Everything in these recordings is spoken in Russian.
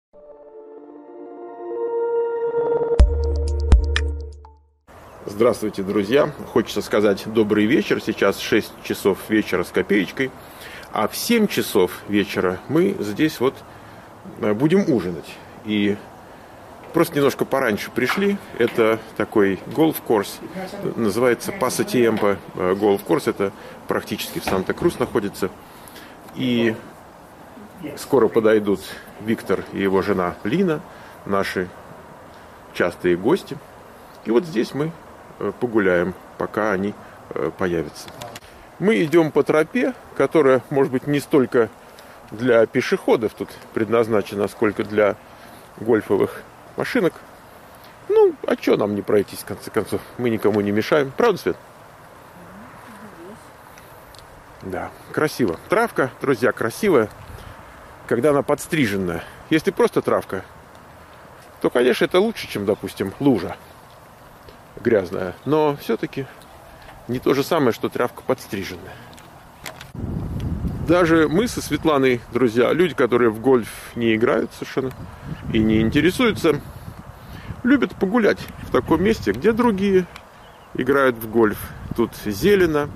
Здравствуйте, друзья! Хочется сказать добрый вечер. Сейчас 6 часов вечера с копеечкой. А в 7 часов вечера мы здесь вот будем ужинать. И просто немножко пораньше пришли. Это такой голф-корс. Называется Пасо-Тиемпо голф-корс. Это практически в Санта-Крус находится. И скоро подойдут Виктор и его жена Лина, наши частые гости. И вот здесь мы погуляем, пока они появятся. Мы идем по тропе, которая, может быть, не столько для пешеходов тут предназначена, сколько для гольфовых машинок. Ну, а что нам не пройтись, в конце концов? Мы никому не мешаем. Правда, Свет? Да, красиво. Травка, друзья, красивая, когда она подстриженная. Если просто травка, то, конечно, это лучше, чем, допустим, лужа грязная. Но все-таки не то же самое, что травка подстриженная. Даже мы со Светланой, друзья, люди, которые в гольф не играют совершенно и не интересуются, любят погулять в таком месте, где другие играют в гольф. Тут зелено,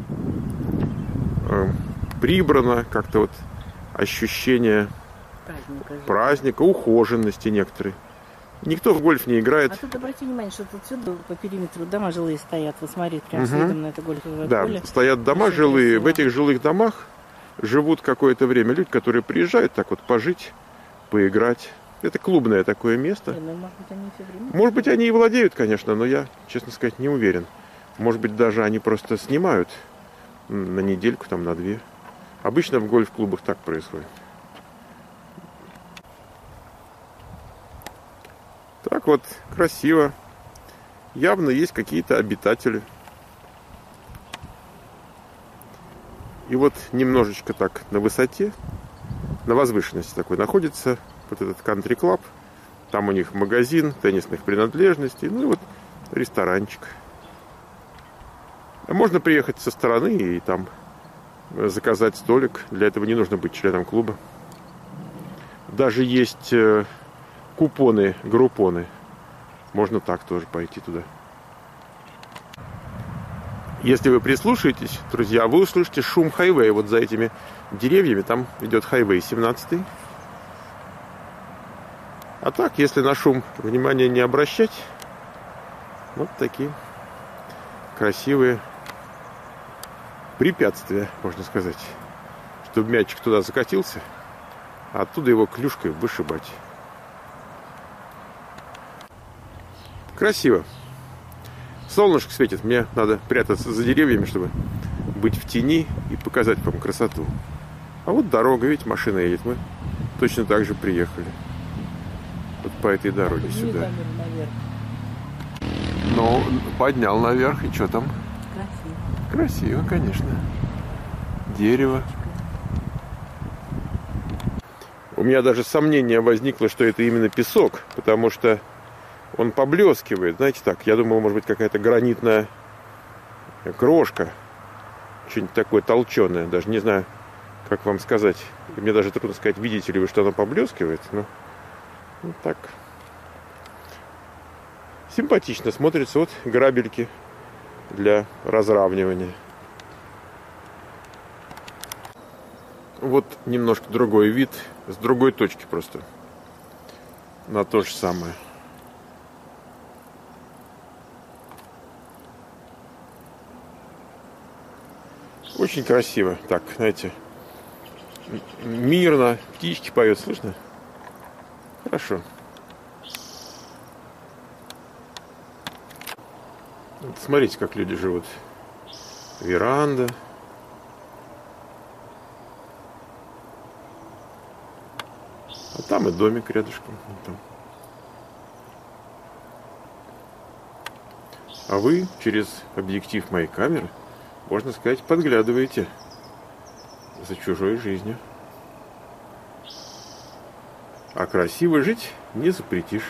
прибрано, как-то вот ощущение праздника, ухоженности некоторой. Никто в гольф не играет. А тут обрати внимание, что тут всюду по периметру дома жилые стоят. Вот смотри, прям с видом на это гольфовое поле. Да, стоят дома жилые. Красиво. В этих жилых домах живут какое-то время люди, которые приезжают так вот пожить, поиграть. Это клубное такое место. Ну, может быть, они все время... Может быть, они и владеют, конечно, но я, честно сказать, не уверен. Может быть, даже они просто снимают на недельку, там, на 2. Обычно в гольф-клубах так происходит. Так вот, красиво. Явно есть какие-то обитатели. И вот немножечко так на высоте, на возвышенности такой находится вот этот кантри-клаб. Там у них магазин теннисных принадлежностей. Ну и вот ресторанчик. Можно приехать со стороны и там заказать столик. Для этого не нужно быть членом клуба. Даже есть купоны, группоны. Можно так тоже пойти туда. Если вы прислушаетесь, друзья, вы услышите шум хайвея. Вот за этими деревьями там идет хайвей 17. А так, если на шум внимания не обращать, вот такие красивые препятствия, можно сказать. Чтобы мячик туда закатился, а оттуда его клюшкой вышибать. Красиво. Солнышко светит. Мне надо прятаться за деревьями, чтобы быть в тени и показать вам красоту. А вот дорога, видите, машина едет. Мы точно так же приехали. Вот по этой дороге сюда. Ну, поднял наверх. И что там? Красиво. Красиво, конечно. Дерево. У меня даже сомнение возникло, что это именно песок, потому что он поблескивает, знаете, так. Я думал, может быть, какая-то гранитная крошка. Что-нибудь такое толченое. Даже не знаю, как вам сказать. Мне даже трудно сказать, видите ли вы, что оно поблескивает. Но вот так. Симпатично смотрится. Вот грабельки для разравнивания. Вот немножко другой вид. С другой точки просто. На то же самое. Очень красиво. Так, знаете, мирно. Птички поют, слышно? Хорошо. Вот смотрите, как люди живут. Веранда. А там и домик рядышком. Вот там. А вы через объектив моей камеры, можно сказать, подглядываете за чужой жизнью. А красиво жить не запретишь.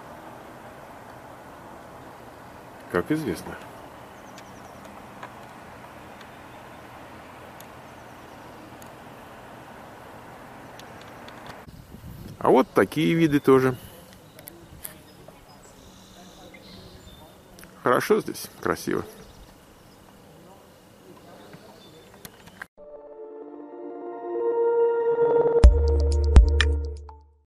Как известно. А А вот такие виды тоже. Хорошо здесь, красиво.